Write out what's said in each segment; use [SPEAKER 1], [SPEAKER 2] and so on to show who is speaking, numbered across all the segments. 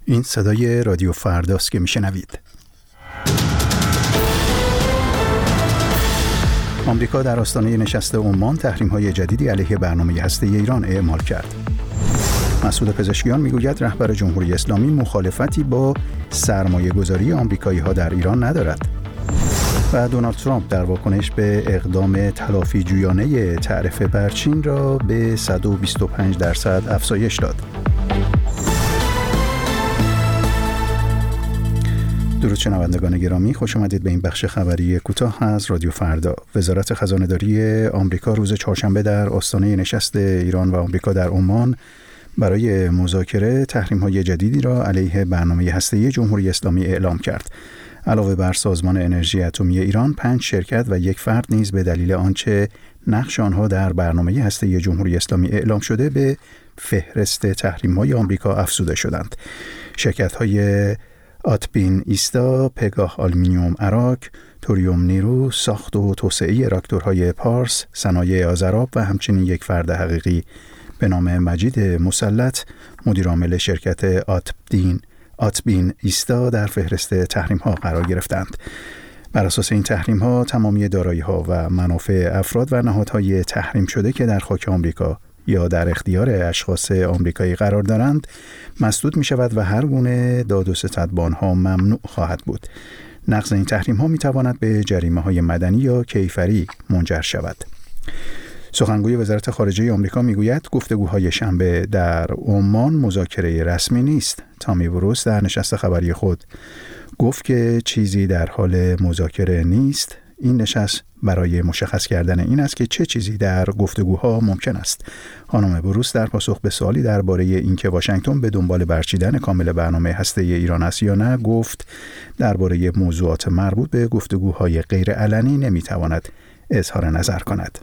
[SPEAKER 1] این صدای رادیو فرداست که میشنوید. آمریکا در آستانه نشست عمان تحریم‌های جدیدی علیه برنامه هسته‌ای ایران اعمال کرد. مسعود پزشکیان میگوید رهبر جمهوری اسلامی مخالفتی با سرمایه‌گذاری آمریکایی‌ها در ایران ندارد. و دونالد ترامپ در واکنش به اقدام تلافی جویانه تعرفه بر چین را به 125% افزایش داد. درود شنوندگان گرامی، خوش آمدید به این بخش خبری کوتاه از رادیو فردا. وزارت خزانه‌داری آمریکا روز چهارشنبه در آستانه نشست ایران و آمریکا در عمان برای مذاکره تحریم‌های جدیدی را علیه برنامه هسته‌ای جمهوری اسلامی اعلام کرد. علاوه بر سازمان انرژی اتمی ایران، 5 شرکت و 1 فرد نیز به دلیل آنچه نقش آنها در برنامه هسته‌ای جمهوری اسلامی اعلام شده به فهرست تحریم‌های آمریکا افزوده شدند. شرکت‌های آتبین ایستا، پگاه آلومینیوم اراک، توریوم نیرو، ساخت و توسعه راکتورهای پارس، صنایع آذراب و همچنین 1 فرد حقیقی به نام مجید مسلط، مدیر عامل شرکت آتبین ایستا در فهرست تحریم‌ها قرار گرفتند. بر اساس این تحریم‌ها تمامی دارایی‌ها و منافع افراد و نهادهای تحریم شده که در خاک آمریکا یا در اختیار اشخاص آمریکایی قرار دارند مسدود می‌شود و هر گونه داد و ستد با آنها ممنوع خواهد بود. نقض این تحریم‌ها می‌تواند به جریمه‌های مدنی یا کیفری منجر شود. سخنگوی وزارت خارجه آمریکا میگوید گفتگوهای شنبه در عمان مذاکره رسمی نیست. تامی بروس در نشست خبری خود گفت که چیزی در حال مذاکره نیست. این نشست برای مشخص کردن این است که چه چیزی در گفتگوها ممکن است. خانم بروس در پاسخ به سوالی درباره اینکه واشنگتن به دنبال برچیدن کامل برنامه هسته‌ای ایران است یا نه گفت درباره موضوعات مربوط به گفتگوهای غیر علنی نمیتواند اظهار نظر کند.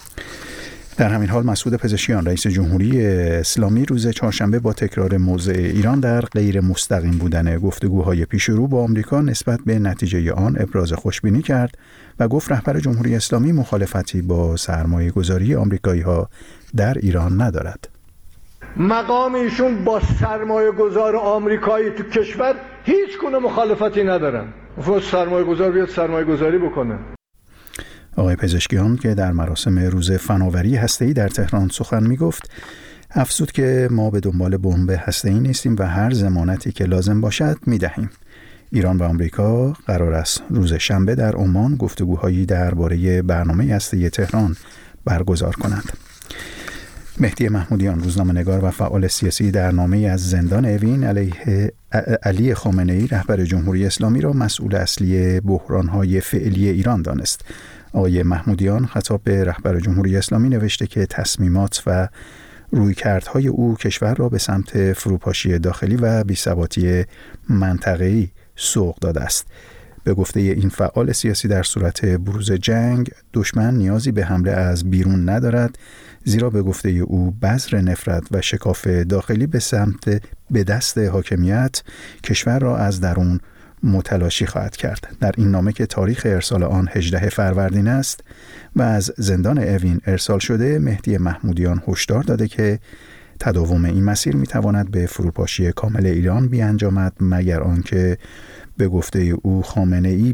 [SPEAKER 1] در همین حال مسعود پزشکیان رئیس جمهوری اسلامی روز چهارشنبه با تکرار موضع ایران در غیر مستقیم بودن گفتگوهای پیش رو با آمریکا نسبت به نتیجه آن ابراز خوشبینی کرد و گفت رهبر جمهوری اسلامی مخالفتی با سرمایه‌گذاری آمریکایی‌ها در ایران ندارد.
[SPEAKER 2] مقام ایشون با سرمایه‌گذار آمریکایی تو کشور هیچ گونه مخالفتی ندارن. سرمایه‌گذار بیاد سرمایه‌گذاری بکنه.
[SPEAKER 1] آقای پزشکیان که در مراسم روز فناوری هسته‌ای در تهران سخن می‌گفت، افزود که ما به دنبال بمب هسته‌ای نیستیم و هر ضمانتی که لازم باشد می‌دهیم. ایران و آمریکا قرار است روز شنبه در عمان گفتگوهایی درباره برنامه هسته‌ای تهران برگزار کنند. مهدی محمودیان روزنامه‌نگار و فعال سیاسی در نامه‌ای از زندان اوین علیه علی خامنه‌ای رهبر جمهوری اسلامی را مسئول اصلی بحران‌های فعلی ایران دانست. آقای محمودیان خطاب به رهبر جمهوری اسلامی نوشته که تصمیمات و رویکردهای او کشور را به سمت فروپاشی داخلی و بی‌ثباتی منطقه‌ای سوق داده است. به گفته این فعال سیاسی در صورت بروز جنگ دشمن نیازی به حمله از بیرون ندارد، زیرا به گفته او بذر نفرت و شکاف داخلی به دست حاکمیت کشور را از درون متلاشی خواهد کرد. در این نامه که تاریخ ارسال آن 18 فروردین است و از زندان اوین ارسال شده، مهدی محمودیان هشدار داده که تداوم این مسیر میتواند به فروپاشی کامل ایران بیانجامد مگر آنکه به گفته او خامنه‌ای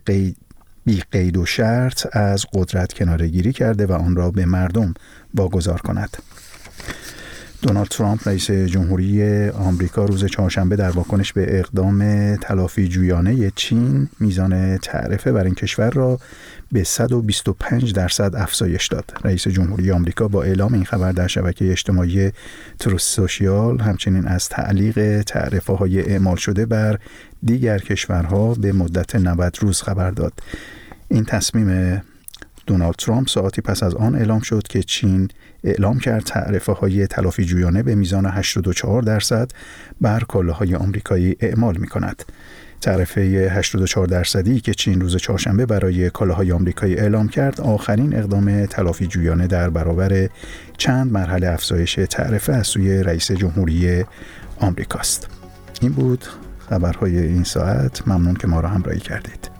[SPEAKER 1] بی قید و شرط از قدرت کناره‌گیری کرده و آن را به مردم واگذار کند. دونالد ترامپ رئیس جمهوری آمریکا روز چهارشنبه در واکنش به اقدام تلافی جویانه چین میزان تعرفه بر این کشور را به 125% افزایش داد. رئیس جمهوری آمریکا با اعلام این خبر در شبکه اجتماعی تروث سوشیال همچنین از تعلیق تعرفه‌های اعمال شده بر دیگر کشورها به مدت 90 روز خبر داد. این تصمیم دونالد ترامپ ساعتی پس از آن اعلام شد که چین اعلام کرد تعرفه‌های تلافی جویانه به میزان 84% بر کالاهای آمریکایی اعمال می‌کند. تعرفه 84% که چین روز چهارشنبه برای کالاهای آمریکایی اعلام کرد، آخرین اقدام تلافی جویانه در برابر چند مرحله افزایش تعرفه از سوی رئیس جمهوری آمریکاست. این بود خبرهای این ساعت. ممنون که ما را همراهی کردید.